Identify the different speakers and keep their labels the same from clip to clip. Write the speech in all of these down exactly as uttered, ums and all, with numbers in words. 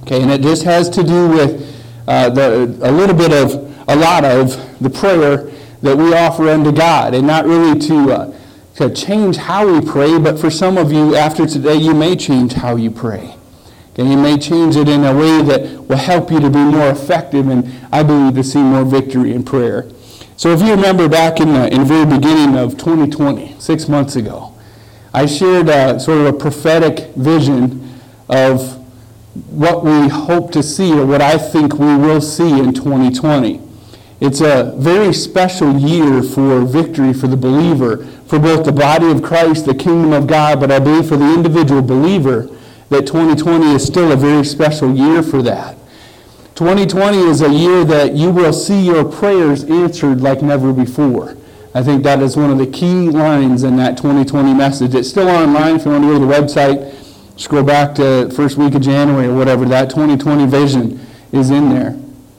Speaker 1: Okay, and it just has to do with uh, the, a little bit of, a lot of the prayer that we offer unto God, and not really to, uh, to change how we pray, but for some of you after today, you may change how you pray. Okay, you may change it in a way that will help you to be more effective, and I believe to see more victory in prayer. So if you remember back in the, in the very beginning of twenty twenty, six months ago, I shared a, sort of a prophetic vision of what we hope to see, or what I think we will see in twenty twenty. It's a very special year for victory for the believer, for both the body of Christ, the kingdom of God, but I believe for the individual believer that twenty twenty is still a very special year for that. twenty twenty is a year that you will see your prayers answered like never before. I think that is one of the key lines in that twenty twenty message. It's still online if you want to go to the website. Scroll back to first week of January or whatever. That twenty twenty vision is in there.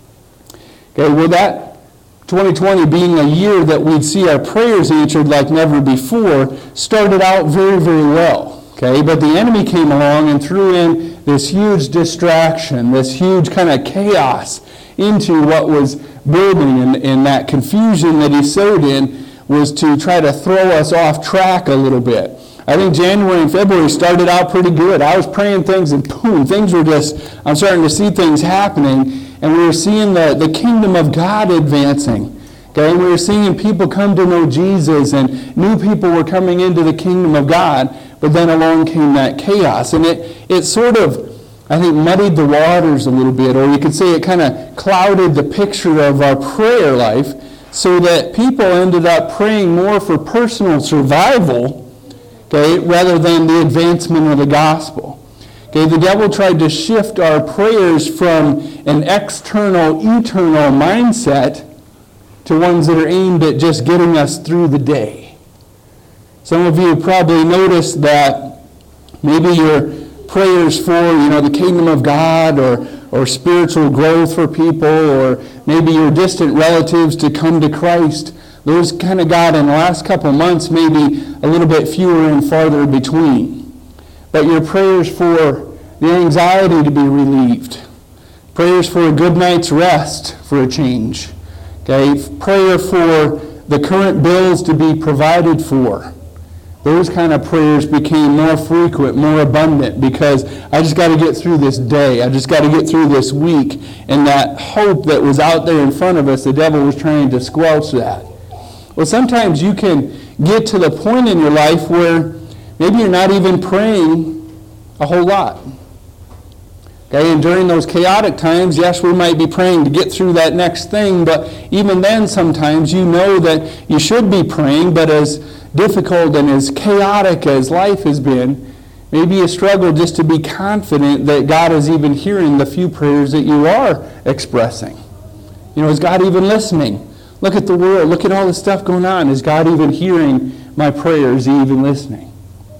Speaker 1: Okay, well, that twenty twenty being a year that we'd see our prayers answered like never before started out very, very well. Okay, but the enemy came along and threw in this huge distraction, this huge kind of chaos into what was building, and, and that confusion that he sowed in was to try to throw us off track a little bit. I think January and February started out pretty good. I was praying things and boom, things were just, I'm starting to see things happening, and we were seeing the, the kingdom of God advancing. Okay, and we were seeing people come to know Jesus, and new people were coming into the kingdom of God, but then along came that chaos, and it, it sort of, I think, muddied the waters a little bit, or you could say it kind of clouded the picture of our prayer life, so that people ended up praying more for personal survival, okay, rather than the advancement of the gospel. Okay, the devil tried to shift our prayers from an external, eternal mindset to ones that are aimed at just getting us through the day. Some of you probably noticed that maybe your prayers for, you know, the kingdom of God, or or spiritual growth for people, or maybe your distant relatives to come to Christ, those kind of got in the last couple of months maybe a little bit fewer and farther between. But your prayers for the anxiety to be relieved, prayers for a good night's rest for a change, okay, prayer for the current bills to be provided for, those kind of prayers became more frequent, more abundant, because I just got to get through this day. I just got to get through this week. And that hope that was out there in front of us, the devil was trying to squelch that. Well, sometimes you can get to the point in your life where maybe you're not even praying a whole lot. Okay, and during those chaotic times, yes, we might be praying to get through that next thing, but even then sometimes you know that you should be praying, but as difficult and as chaotic as life has been, maybe you struggle just to be confident that God is even hearing the few prayers that you are expressing. You know, is God even listening? Look at the world. Look at all the stuff going on. Is God even hearing my prayers? Is he even listening?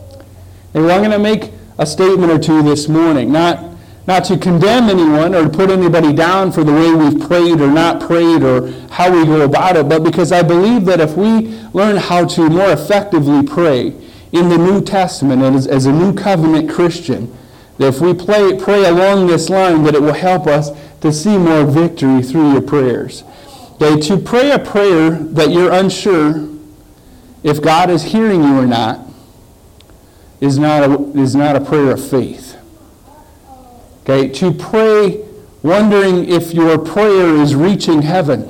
Speaker 1: And well, I'm going to make a statement or two this morning, not Not to condemn anyone or to put anybody down for the way we've prayed or not prayed or how we go about it, but because I believe that if we learn how to more effectively pray in the New Testament and as, as a new covenant Christian, that if we play, pray along this line, that it will help us to see more victory through your prayers. Okay, to pray a prayer that you're unsure if God is hearing you or not is not a, is not a prayer of faith. Okay, to pray wondering if your prayer is reaching heaven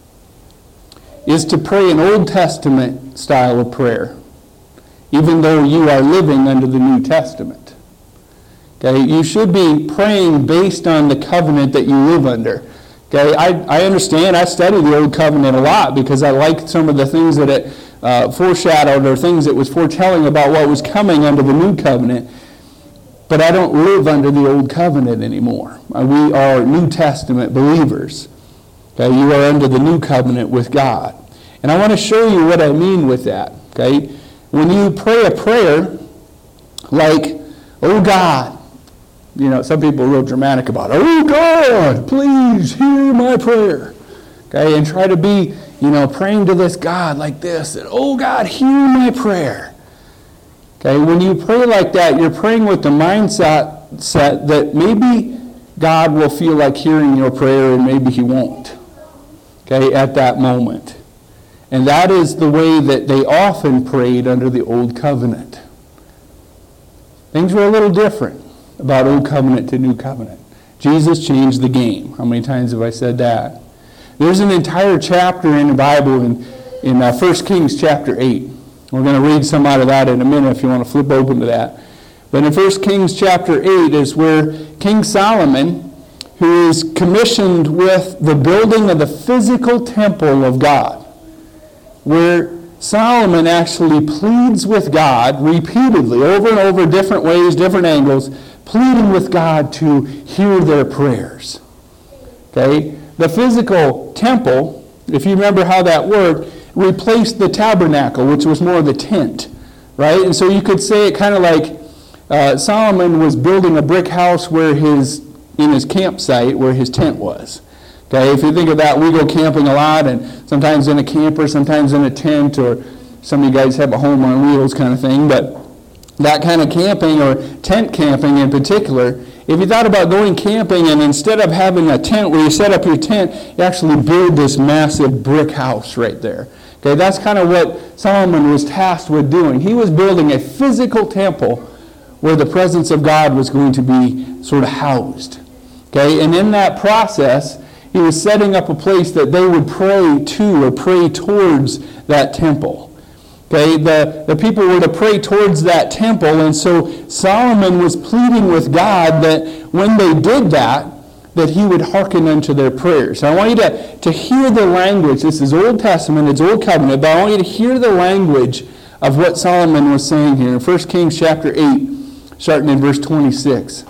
Speaker 1: is to pray an Old Testament style of prayer, even though you are living under the New Testament. Okay, you should be praying based on the covenant that you live under. Okay, I, I understand, I study the Old Covenant a lot because I like some of the things that it uh, foreshadowed, or things it was foretelling about what was coming under the New Covenant. But I don't live under the Old Covenant anymore. We are New Testament believers. Okay, you are under the New Covenant with God. And I want to show you what I mean with that. Okay, when you pray a prayer like, oh God, you know, some people are real dramatic about it. Oh God, please hear my prayer. Okay, and try to be, you know, praying to this God like this. That, oh God, hear my prayer. Okay, when you pray like that, you're praying with the mindset set that maybe God will feel like hearing your prayer and maybe he won't, okay, at that moment. And that is the way that they often prayed under the Old Covenant. Things were a little different about Old Covenant to New Covenant. Jesus changed the game. How many times have I said that? There's an entire chapter in the Bible in, in uh, First Kings chapter eight. We're going to read some out of that in a minute if you want to flip open to that. But in First Kings chapter eight is where King Solomon, who is commissioned with the building of the physical temple of God, where Solomon actually pleads with God repeatedly, over and over, different ways, different angles, pleading with God to hear their prayers. Okay? The physical temple, if you remember how that worked, replaced the tabernacle, which was more of the tent, right? And so you could say it kind of like uh, Solomon was building a brick house where his in his campsite where his tent was. Okay, if you think of that, we go camping a lot, and sometimes in a camper, sometimes in a tent, or some of you guys have a home on wheels kind of thing, but that kind of camping, or tent camping in particular, if you thought about going camping and instead of having a tent where you set up your tent, you actually build this massive brick house right there. Okay, that's kind of what Solomon was tasked with doing. He was building a physical temple where the presence of God was going to be sort of housed. Okay, and in that process, he was setting up a place that they would pray to or pray towards that temple. Okay, the, the people were to pray towards that temple, and so Solomon was pleading with God that when they did that, that he would hearken unto their prayers. So I want you to, to hear the language. This is Old Testament, it's Old Covenant, but I want you to hear the language of what Solomon was saying here in First Kings chapter eight, starting in verse twenty-six.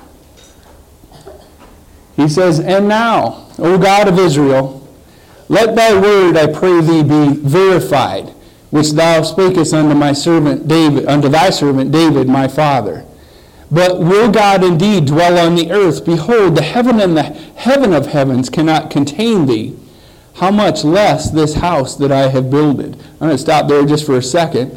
Speaker 1: He says, "And now, O God of Israel, let thy word, I pray thee, be verified, which thou spakest unto my servant David, unto thy servant David, my father. But will God indeed dwell on the earth? Behold, the heaven and the heaven of heavens cannot contain thee. How much less this house that I have builded?" I'm going to stop there just for a second.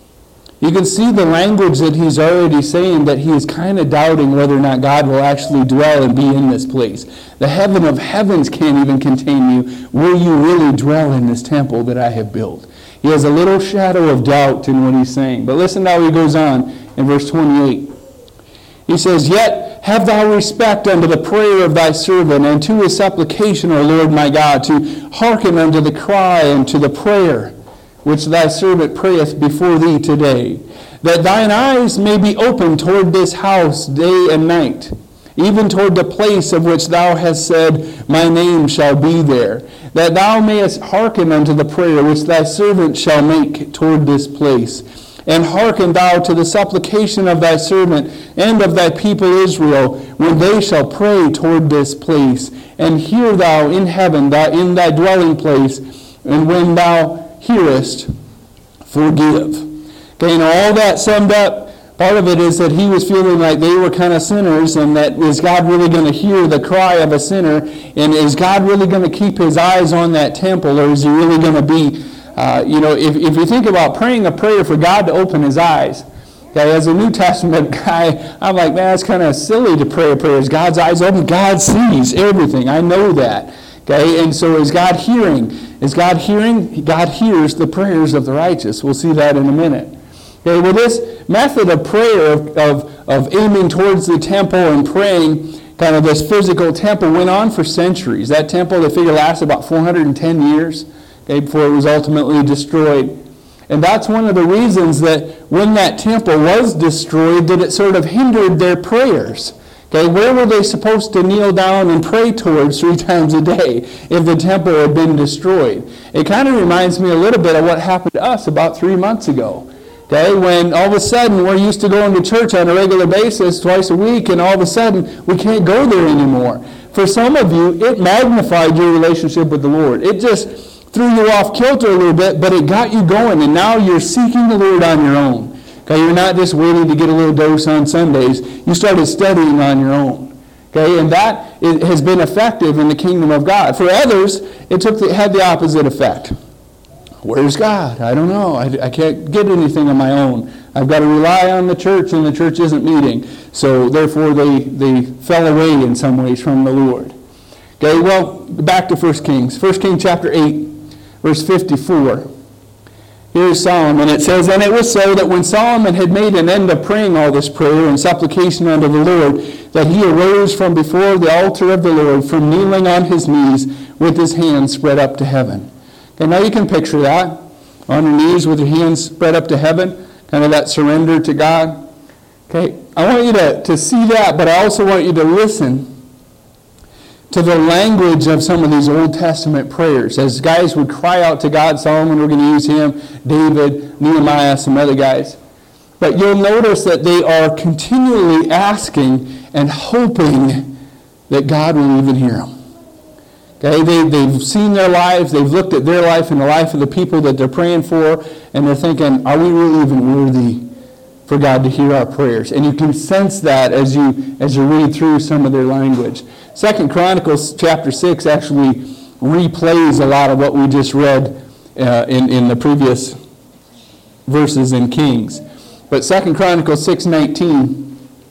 Speaker 1: You can see the language that he's already saying, that he is kind of doubting whether or not God will actually dwell and be in this place. The heaven of heavens can't even contain you. Will you really dwell in this temple that I have built? He has a little shadow of doubt in what he's saying. But listen how he goes on in verse twenty-eight. He says, "Yet have thou respect unto the prayer of thy servant, and to his supplication, O Lord my God, to hearken unto the cry and to the prayer which thy servant prayeth before thee today, that thine eyes may be open toward this house day and night, even toward the place of which thou hast said, my name shall be there, that thou mayest hearken unto the prayer which thy servant shall make toward this place. And hearken thou to the supplication of thy servant and of thy people Israel, when they shall pray toward this place. And hear thou in heaven, thou in thy dwelling place, and when thou hearest, forgive." Okay, and all that summed up, part of it is that he was feeling like they were kind of sinners, and that is God really going to hear the cry of a sinner, and is God really going to keep his eyes on that temple, or is he really going to be, uh, you know, if, if you think about praying a prayer for God to open his eyes, okay, as a New Testament guy, I'm like, man, it's kind of silly to pray a prayer. Is God's eyes open? God sees everything. I know that. Okay, and so is God hearing? Is God hearing? God hears the prayers of the righteous. We'll see that in a minute. Okay, well, this method of prayer, of, of, of aiming towards the temple and praying, kind of this physical temple, went on for centuries. That temple, they figure, lasted about four hundred ten years, okay, before it was ultimately destroyed. And that's one of the reasons that when that temple was destroyed, that it sort of hindered their prayers. Okay, where were they supposed to kneel down and pray towards three times a day if the temple had been destroyed? It kind of reminds me a little bit of what happened to us about three months ago. Okay, when all of a sudden we're used to going to church on a regular basis twice a week, and all of a sudden we can't go there anymore. For some of you, it magnified your relationship with the Lord. It just threw you off kilter a little bit, but it got you going, and now you're seeking the Lord on your own. Okay, you're not just waiting to get a little dose on Sundays. You started studying on your own. Okay, and that it has been effective in the kingdom of God. For others, it took the, had the opposite effect. Where's God? I don't know. I, I can't get anything on my own. I I've got to rely on the church, and the church isn't meeting. So therefore they, they fell away in some ways from the Lord. Okay, well, back to First Kings. First Kings chapter eight, verse fifty-four. Here's Solomon. It says, "And it was so that when Solomon had made an end of praying all this prayer and supplication unto the Lord, that he arose from before the altar of the Lord, from kneeling on his knees with his hands spread up to heaven." Okay, now you can picture that. On your knees with your hands spread up to heaven. Kind of that surrender to God. Okay, I want you to, to see that, but I also want you to listen to the language of some of these Old Testament prayers. As guys would cry out to God, Solomon, we're going to use him, David, Nehemiah, some other guys. But you'll notice that they are continually asking and hoping that God will even hear them. Okay, they, they've seen their lives, they've looked at their life and the life of the people that they're praying for, and they're thinking, are we really even worthy for God to hear our prayers? And you can sense that as you as you read through some of their language. Second Chronicles chapter six actually replays a lot of what we just read uh, in, in the previous verses in Kings. But Second Chronicles six nineteen,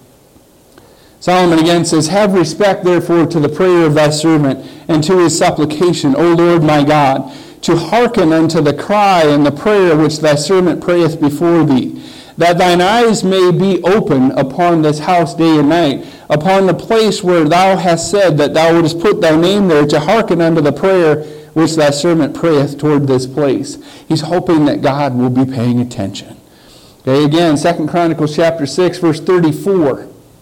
Speaker 1: Solomon again says, "Have respect therefore to the prayer of thy servant, and to his supplication, O Lord my God, to hearken unto the cry and the prayer which thy servant prayeth before thee, that thine eyes may be open upon this house day and night, upon the place where thou hast said that thou wouldest put thy name there, to hearken unto the prayer which thy servant prayeth toward this place." He's hoping that God will be paying attention. Okay, again, Second Chronicles chapter six, verse thirty-four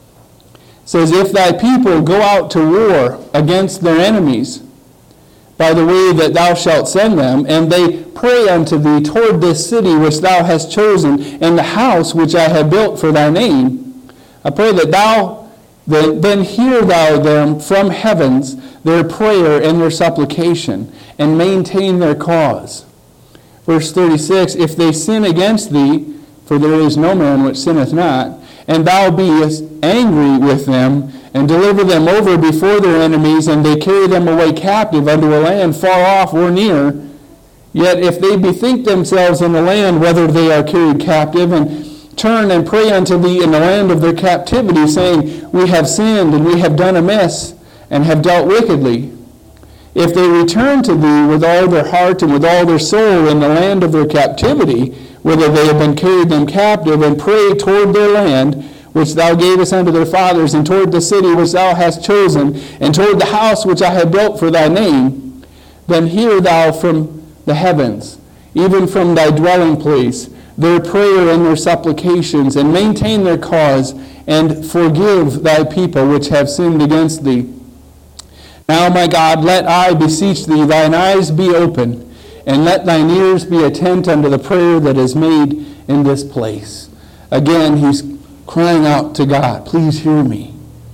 Speaker 1: says, "If thy people go out to war against their enemies by the way that thou shalt send them, and they pray unto thee toward this city which thou hast chosen, and the house which I have built for thy name, I pray that thou then, then hear thou them from heavens, their prayer and their supplication, and maintain their cause." Verse thirty-six, "If they sin against thee, for there is no man which sinneth not, and thou beest angry with them, and deliver them over before their enemies, and they carry them away captive unto a land far off or near, yet if they bethink themselves in the land whether they are carried captive, and turn and pray unto thee in the land of their captivity, saying, We have sinned, and we have done amiss, and have dealt wickedly. If they return to thee with all their heart and with all their soul in the land of their captivity, whither they have been carried them captive, and pray toward their land, which thou gavest unto their fathers, and toward the city which thou hast chosen, and toward the house which I have built for thy name, then hear thou from the heavens, even from thy dwelling place, their prayer and their supplications, and maintain their cause, and forgive thy people which have sinned against thee. Now, my God, let I beseech thee, thine eyes be open, and let thine ears be attent unto the prayer that is made in this place." Again, he's crying out to God, please hear me.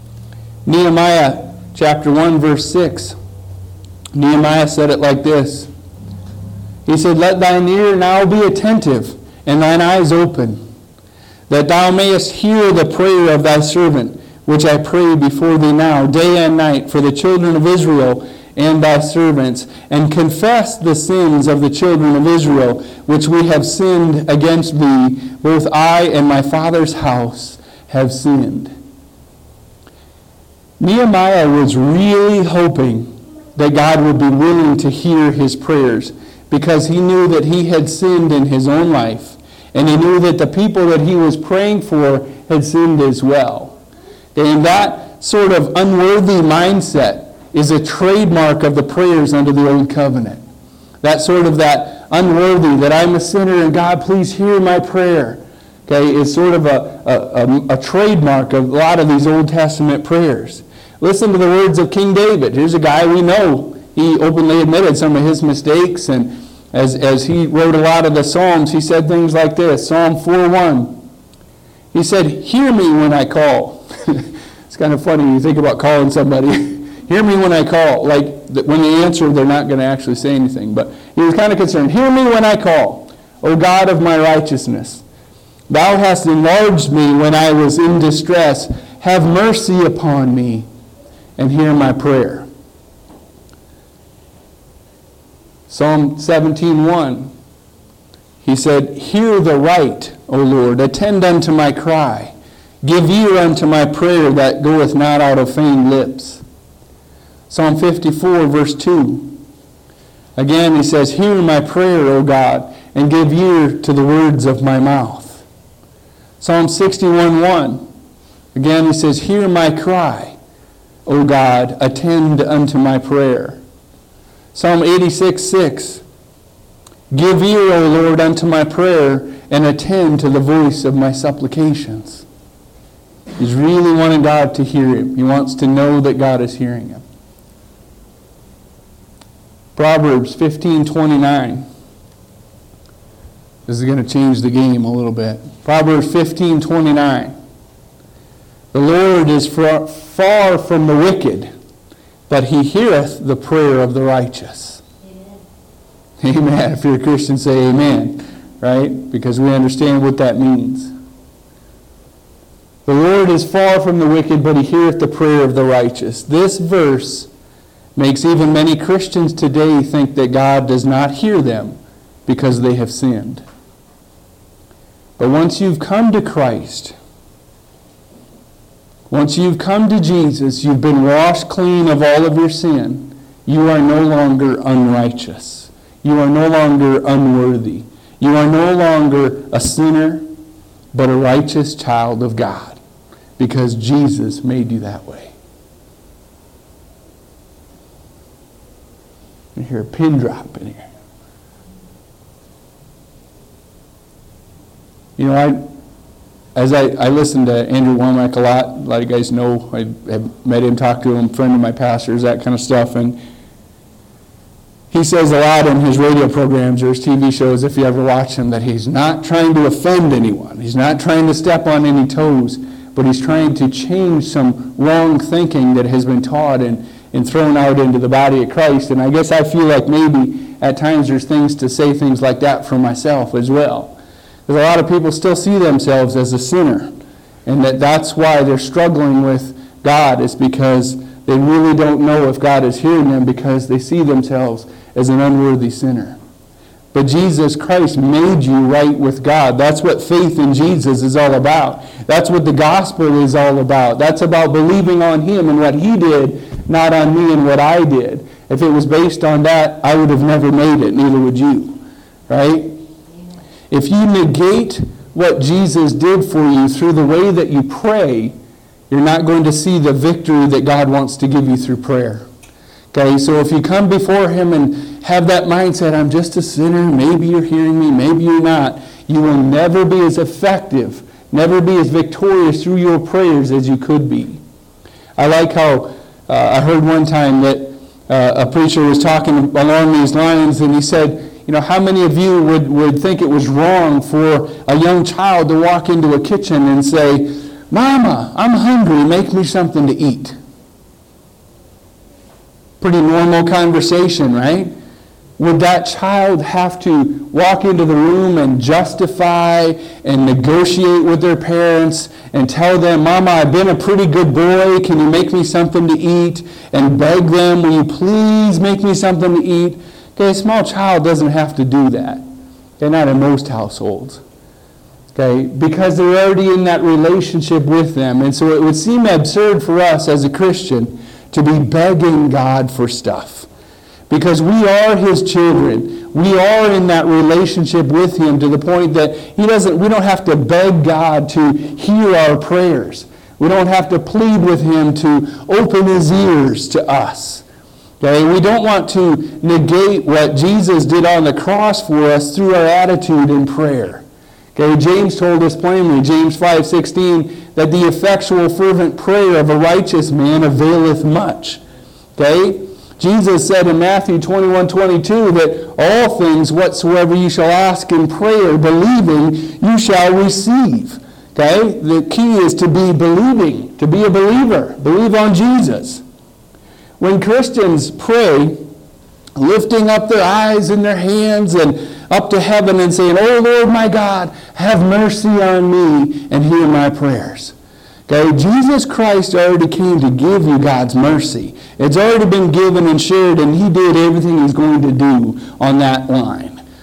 Speaker 1: Nehemiah chapter one, verse six. Nehemiah said it like this. He said, "Let thine ear now be attentive, and thine eyes open, that thou mayest hear the prayer of thy servant, which I pray before thee now, day and night, for the children of Israel and thy servants, and confess the sins of the children of Israel, which we have sinned against thee. Both I and my father's house have sinned." Nehemiah was really hoping that God would be willing to hear his prayers, because he knew that he had sinned in his own life, and he knew that the people that he was praying for had sinned as well. And that sort of unworthy mindset is a trademark of the prayers under the Old Covenant. That sort of that unworthy, that I'm a sinner and God, please hear my prayer, okay, is sort of a, a, a, a trademark of a lot of these Old Testament prayers. Listen to the words of King David. Here's a guy we know. He openly admitted some of his mistakes, and as, as he wrote a lot of the Psalms, he said things like this. Psalm four one. He said, "Hear me when I call." It's kind of funny when you think about calling somebody. Hear me when I call. Like, when they answer, they're not going to actually say anything. But he was kind of concerned. "Hear me when I call, O God of my righteousness. Thou hast enlarged me when I was in distress. Have mercy upon me, and hear my prayer." Psalm seventeen one. He said, hear the right, O Lord, attend unto my cry. Give ear unto my prayer that goeth not out of feigned lips. Psalm fifty-four, verse two. Again, he says, hear my prayer, O God, and give ear to the words of my mouth. Psalm sixty-one, one. Again, he says, hear my cry, O God, attend unto my prayer. Psalm eighty-six, six. Give ear, O Lord, unto my prayer, and attend to the voice of my supplications. He's really wanting God to hear him. He wants to know that God is hearing him. Proverbs fifteen twenty-nine. This is going to change the game a little bit. Proverbs fifteen twenty-nine. The Lord is far from the wicked, but he heareth the prayer of the righteous. Amen. Amen. If you're a Christian, say amen. Right? Because we understand what that means. The Lord is far from the wicked, but he heareth the prayer of the righteous. This verse makes even many Christians today think that God does not hear them because they have sinned. But once you've come to Christ, once you've come to Jesus, you've been washed clean of all of your sin, you are no longer unrighteous. You are no longer unworthy. You are no longer a sinner, but a righteous child of God, because Jesus made you that way. I hear a pin drop in here. You know, I, as I, I listen to Andrew Womack a lot. A lot of you guys know. I have met him, talked to him, friend of my pastor's, that kind of stuff. And he says a lot in his radio programs or his T V shows, if you ever watch him, that he's not trying to offend anyone. He's not trying to step on any toes, but he's trying to change some wrong thinking that has been taught and and thrown out into the body of Christ. And I guess I feel like maybe at times there's things to say things like that for myself as well. Because a lot of people still see themselves as a sinner. And that that's why they're struggling with God, is because they really don't know if God is hearing them, because they see themselves as an unworthy sinner. But Jesus Christ made you right with God. That's what faith in Jesus is all about. That's what the gospel is all about. That's about believing on him and what he did, not on me and what I did. If it was based on that, I would have never made it, neither would you. Right? If you negate what Jesus did for you through the way that you pray, you're not going to see the victory that God wants to give you through prayer. Okay, so if you come before him and have that mindset, I'm just a sinner, maybe you're hearing me, maybe you're not, you will never be as effective, never be as victorious through your prayers as you could be. I like how uh, I heard one time that uh, a preacher was talking along these lines, and he said, you know, how many of you would, would think it was wrong for a young child to walk into a kitchen and say, Mama, I'm hungry, make me something to eat? Pretty normal conversation, right? Would that child have to walk into the room and justify and negotiate with their parents and tell them, Mama, I've been a pretty good boy, can you make me something to eat? And beg them, will you please make me something to eat? Okay, a small child doesn't have to do that. Okay, not in most households. Okay, because they're already in that relationship with them. And so it would seem absurd for us as a Christian to be begging God for stuff. Because we are his children. We are in that relationship with him to the point that he doesn't. we don't have to beg God to hear our prayers. We don't have to plead with him to open his ears to us. Okay, we don't want to negate what Jesus did on the cross for us through our attitude in prayer. Okay, James told us plainly, James five sixteen, that the effectual fervent prayer of a righteous man availeth much. Okay? Jesus said in Matthew twenty-one twenty-two that all things whatsoever you shall ask in prayer, believing, you shall receive. Okay? The key is to be believing, to be a believer. Believe on Jesus. When Christians pray, lifting up their eyes and their hands and up to heaven and saying, Oh Lord my God, have mercy on me and hear my prayers. Okay, Jesus Christ already came to give you God's mercy. It's already been given and shared, and he did everything he's going to do on that line.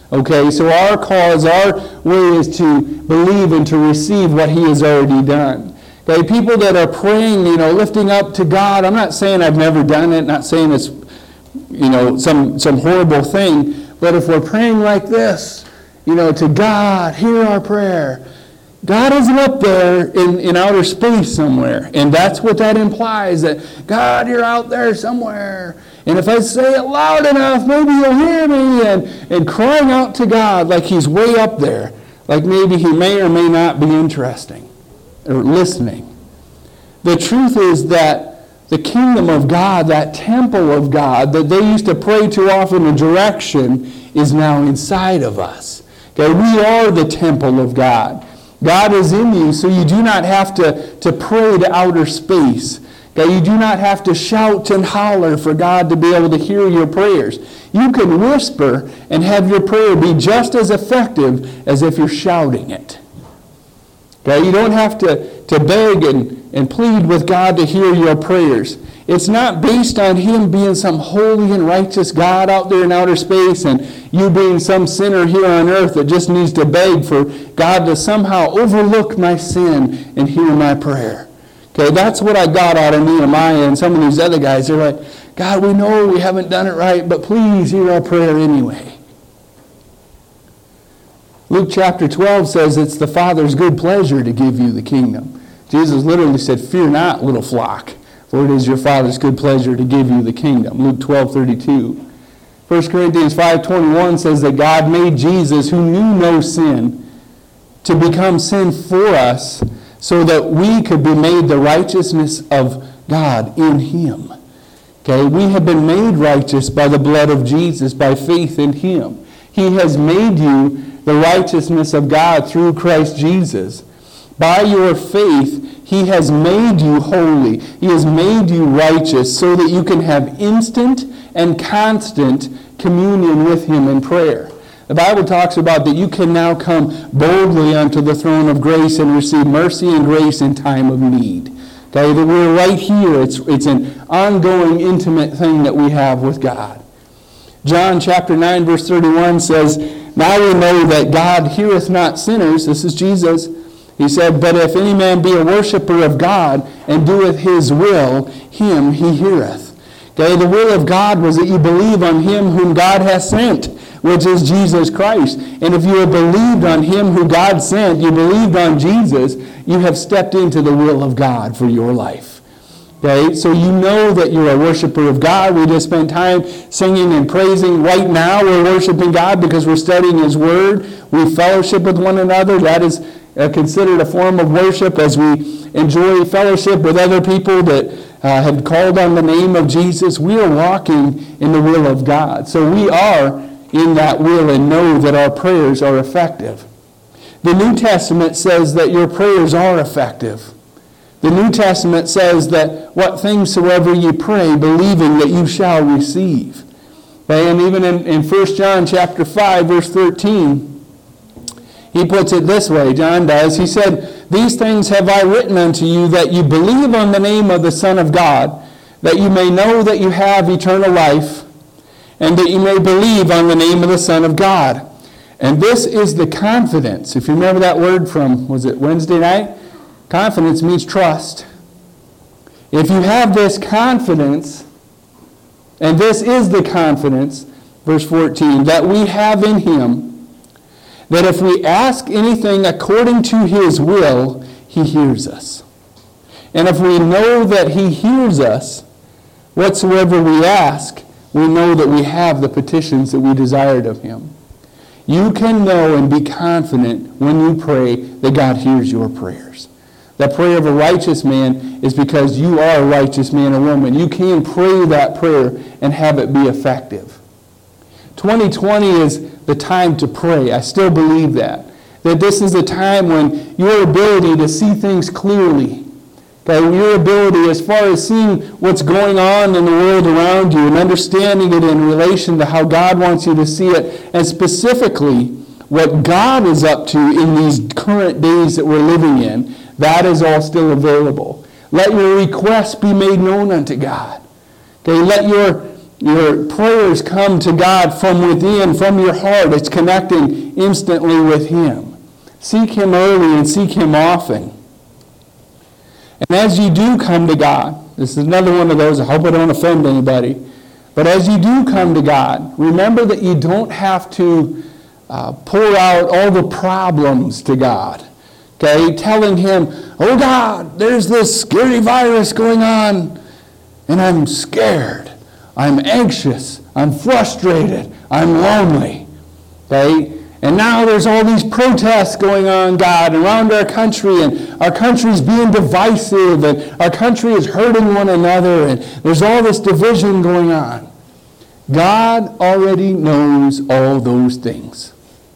Speaker 1: Okay, so our cause, our way is to believe and to receive what he has already done. Okay, people that are praying, you know, lifting up to God, I'm not saying I've never done it, not saying it's, you know, some, some horrible thing, but if we're praying like this, you know, to God, hear our prayer. God isn't up there in, in outer space somewhere, and that's what that implies, that God, you're out there somewhere. And if I say it loud enough, maybe you'll hear me. And, and crying out to God like he's way up there. Like maybe he may or may not be interesting or listening. The truth is that the kingdom of God, that temple of God that they used to pray too often in direction, is now inside of us. Okay, we are the temple of God. God is in you, so you do not have to, to pray to outer space. Okay, you do not have to shout and holler for God to be able to hear your prayers. You can whisper and have your prayer be just as effective as if you're shouting it. Okay, you don't have to, to beg and, and plead with God to hear your prayers. It's not based on him being some holy and righteous God out there in outer space and you being some sinner here on earth that just needs to beg for God to somehow overlook my sin and hear my prayer. Okay, that's what I got out of Nehemiah and some of these other guys. They're like, God, we know we haven't done it right, but please hear our prayer anyway. Luke chapter twelve says it's the Father's good pleasure to give you the kingdom. Jesus literally said, fear not, little flock, for it is your Father's good pleasure to give you the kingdom. Luke twelve thirty-two. First Corinthians five twenty-one says that God made Jesus, who knew no sin, to become sin for us, so that we could be made the righteousness of God in him. Okay, we have been made righteous by the blood of Jesus, by faith in him. He has made you the righteousness of God through Christ Jesus. By your faith, he has made you holy. He has made you righteous so that you can have instant and constant communion with him in prayer. The Bible talks about that you can now come boldly unto the throne of grace and receive mercy and grace in time of need. Okay, that we're right here. It's, it's an ongoing, intimate thing that we have with God. John chapter nine, verse thirty-one says, now we know that God heareth not sinners. This is Jesus. He said, but if any man be a worshiper of God and doeth his will, him he heareth. Okay, the will of God was that you believe on him whom God has sent, which is Jesus Christ. And if you have believed on him who God sent, you believed on Jesus, you have stepped into the will of God for your life. Okay, so you know that you're a worshiper of God. We just spent time singing and praising. Right now we're worshiping God because we're studying his word. We fellowship with one another. That is uh, considered a form of worship as we enjoy fellowship with other people that uh, have called on the name of Jesus. We are walking in the will of God. So we are in that will and know that our prayers are effective. The New Testament says that your prayers are effective. The New Testament says that what things soever you pray, believing that you shall receive. Okay, and even in, in First John chapter five, verse thirteen, he puts it this way, John does. He said, these things have I written unto you, that you believe on the name of the Son of God, that you may know that you have eternal life, and that you may believe on the name of the Son of God. And this is the confidence. If you remember that word from, was it Wednesday night? Confidence means trust. If you have this confidence, and this is the confidence, verse fourteen, that we have in him, that if we ask anything according to his will, he hears us. And if we know that he hears us, whatsoever we ask, we know that we have the petitions that we desired of him. You can know and be confident when you pray that God hears your prayers. The prayer of a righteous man is because you are a righteous man or woman. You can pray that prayer and have it be effective. twenty twenty is the time to pray. I still believe that. That this is a time when your ability to see things clearly, okay, your ability as far as seeing what's going on in the world around you and understanding it in relation to how God wants you to see it, and specifically what God is up to in these current days that we're living in, that is all still available. Let your requests be made known unto God. Okay, let your Your prayers come to God from within, from your heart. It's connecting instantly with Him. Seek Him early and seek Him often. And as you do come to God, this is another one of those, I hope I don't offend anybody, but as you do come to God, remember that you don't have to uh, pour out all the problems to God. Okay, telling Him, oh God, there's this scary virus going on, and I'm scared. I'm anxious. I'm frustrated. I'm lonely. Okay? And now there's all these protests going on, God, around our country, and our country's being divisive, and our country is hurting one another, and there's all this division going on. God already knows all those things.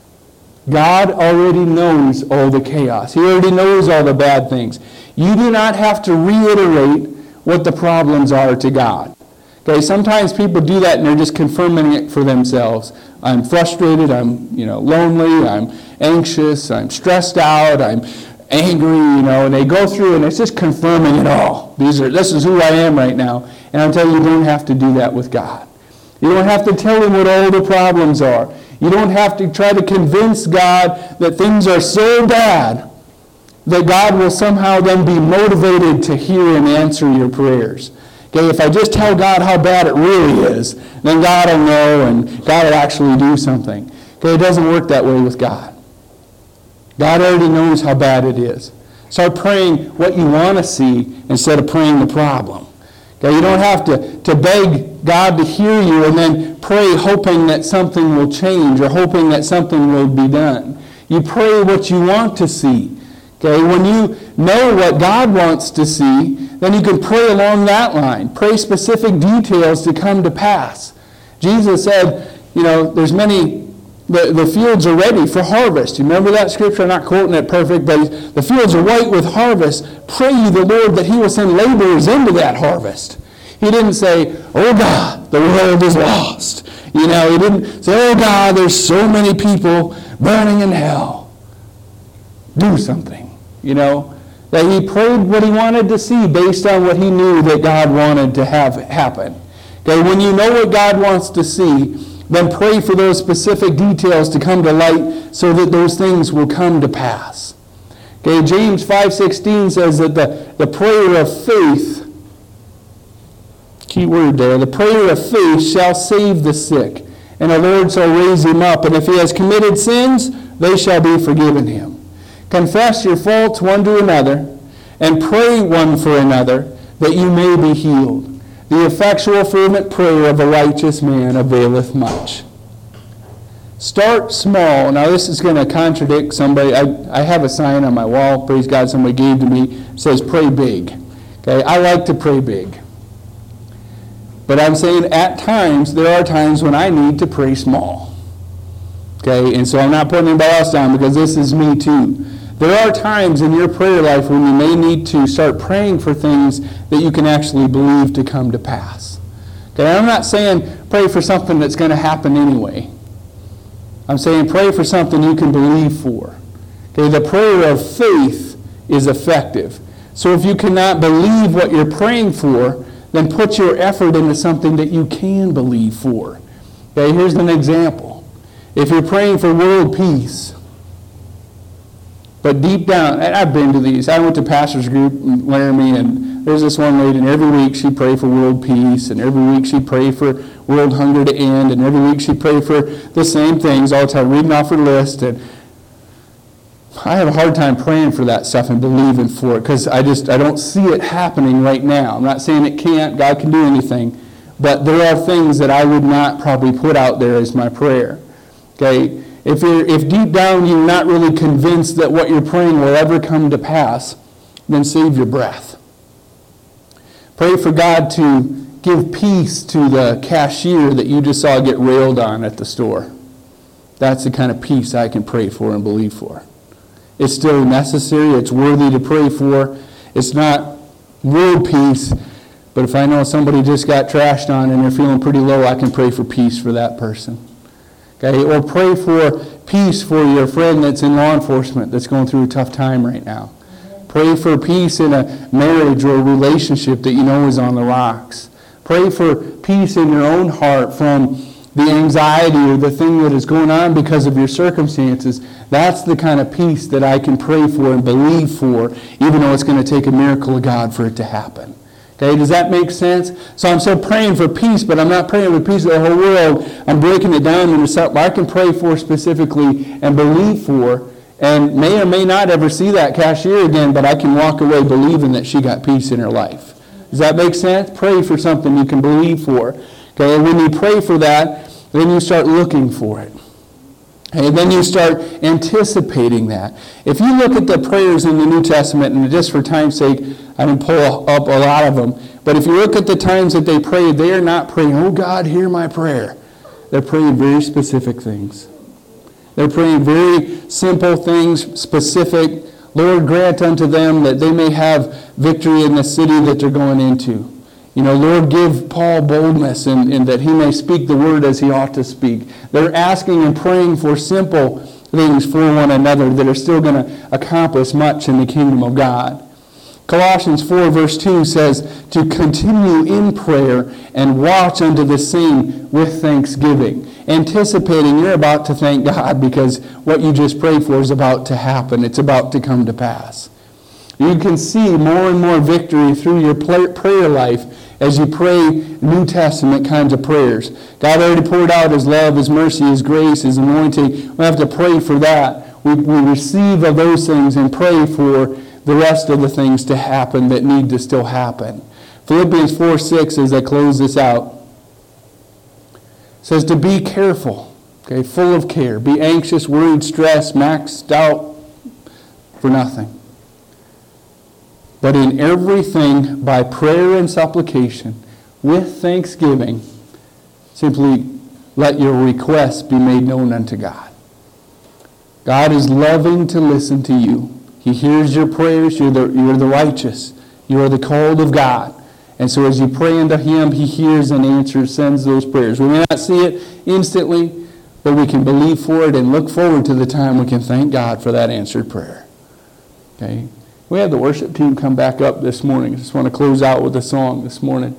Speaker 1: God already knows all the chaos. He already knows all the bad things. You do not have to reiterate what the problems are to God. Okay, sometimes people do that and they're just confirming it for themselves. I'm frustrated, I'm, you know, lonely, I'm anxious, I'm stressed out, I'm angry, you know, and they go through and it's just confirming it all. These are this is who I am right now. And I'll tell you, you don't have to do that with God. You don't have to tell Him what all the problems are. You don't have to try to convince God that things are so bad that God will somehow then be motivated to hear and answer your prayers. Okay, if I just tell God how bad it really is, then God will know and God will actually do something. Okay, it doesn't work that way with God. God already knows how bad it is. Start praying what you want to see instead of praying the problem. Okay, you don't have to, to beg God to hear you and then pray hoping that something will change or hoping that something will be done. You pray what you want to see. Okay, when you know what God wants to see, then you can pray along that line. Pray specific details to come to pass. Jesus said, you know, there's many, the, the fields are ready for harvest. You remember that scripture? I'm not quoting it perfect, but the fields are white with harvest. Pray you the Lord that He will send laborers into that harvest. He didn't say, oh God, the world is lost. You know, He didn't say, oh God, there's so many people burning in hell. Do something. You know, that he prayed what he wanted to see based on what he knew that God wanted to have happen. Okay, when you know what God wants to see, then pray for those specific details to come to light so that those things will come to pass. Okay, James five sixteen says that the, the prayer of faith, key word there, the prayer of faith shall save the sick, and the Lord shall raise him up, and if he has committed sins, they shall be forgiven him. Confess your faults one to another, and pray one for another, that you may be healed. The effectual fervent prayer of a righteous man availeth much. Start small. Now this is going to contradict somebody. I, I have a sign on my wall, praise God, somebody gave to me. It says pray big. Okay, I like to pray big. But I'm saying at times, there are times when I need to pray small. Okay, and so I'm not putting anybody else down because this is me too. There are times in your prayer life when you may need to start praying for things that you can actually believe to come to pass. Okay, I'm not saying pray for something that's going to happen anyway. I'm saying pray for something you can believe for. Okay, the prayer of faith is effective. So if you cannot believe what you're praying for, then put your effort into something that you can believe for. Okay, here's an example. If you're praying for world peace, but deep down, and I've been to these. I went to pastor's group in Laramie, and there's this one lady, and every week she'd pray for world peace, and every week she'd pray for world hunger to end, and every week she'd pray for the same things all the time, reading off her list. And I have a hard time praying for that stuff and believing for it because I just I don't see it happening right now. I'm not saying it can't. God can do anything, but there are things that I would not probably put out there as my prayer. Okay. If you're, if deep down you're not really convinced that what you're praying will ever come to pass, then save your breath. Pray for God to give peace to the cashier that you just saw get railed on at the store. That's the kind of peace I can pray for and believe for. It's still necessary. It's worthy to pray for. It's not world peace, but if I know somebody just got trashed on and they're feeling pretty low, I can pray for peace for that person. Okay, or pray for peace for your friend that's in law enforcement that's going through a tough time right now. Pray for peace in a marriage or a relationship that you know is on the rocks. Pray for peace in your own heart from the anxiety or the thing that is going on because of your circumstances. That's the kind of peace that I can pray for and believe for, even though it's going to take a miracle of God for it to happen. Okay, does that make sense? So I'm still praying for peace, but I'm not praying for peace of the whole world. I'm breaking it down into something I can pray for specifically and believe for, and may or may not ever see that cashier again, but I can walk away believing that she got peace in her life. Does that make sense? Pray for something you can believe for. Okay, and when you pray for that, then you start looking for it. And then you start anticipating that. If you look at the prayers in the New Testament, and just for time's sake, I didn't pull up a lot of them, but if you look at the times that they prayed, they are not praying, "Oh God, hear my prayer." They're praying very specific things. They're praying very simple things, specific. Lord, grant unto them that they may have victory in the city that they're going into. You know, Lord, give Paul boldness and, and that he may speak the word as he ought to speak. They're asking and praying for simple things for one another that are still going to accomplish much in the kingdom of God. Colossians four verse two says to continue in prayer and watch unto the same with thanksgiving, anticipating you're about to thank God because what you just prayed for is about to happen. It's about to come to pass. You can see more and more victory through your prayer life as you pray New Testament kinds of prayers. God already poured out His love, His mercy, His grace, His anointing. We have to pray for that. We, we receive of those things and pray for the rest of the things to happen that need to still happen. Philippians four six, as I close this out, says to be careful, okay, full of care. Be anxious, worried, stressed, maxed out for nothing. But in everything, by prayer and supplication, with thanksgiving, simply let your requests be made known unto God. God is loving to listen to you. He hears your prayers. You're the, you're the righteous. You are the called of God. And so as you pray unto Him, He hears and answers, sends those prayers. We may not see it instantly, but we can believe for it and look forward to the time we can thank God for that answered prayer. Okay? We have the worship team come back up this morning. I just want to close out with a song this morning.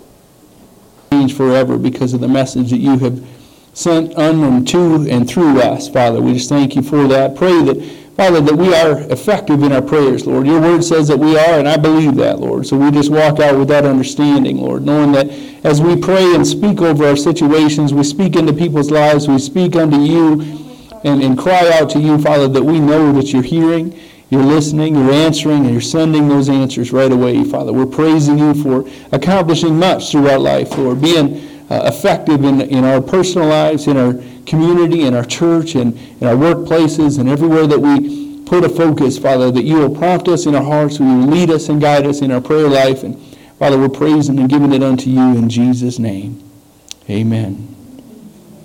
Speaker 1: Change forever because of the message that you have sent on and to and through us, Father. We just thank you for that. Pray that, Father, that we are effective in our prayers, Lord. Your word says that we are, and I believe that, Lord. So we just walk out with that understanding, Lord, knowing that as we pray and speak over our situations, we speak into people's lives, we speak unto you and, and cry out to you, Father, that we know that you're hearing, you're listening, you're answering, and you're sending those answers right away, Father. We're praising you for accomplishing much through our life, Lord, being uh, effective in, in our personal lives, in our community, in our church, and in our workplaces, and everywhere that we put a focus, Father, that you will prompt us in our hearts, you will lead us and guide us in our prayer life. And, Father, we're praising and giving it unto you in Jesus' name. Amen.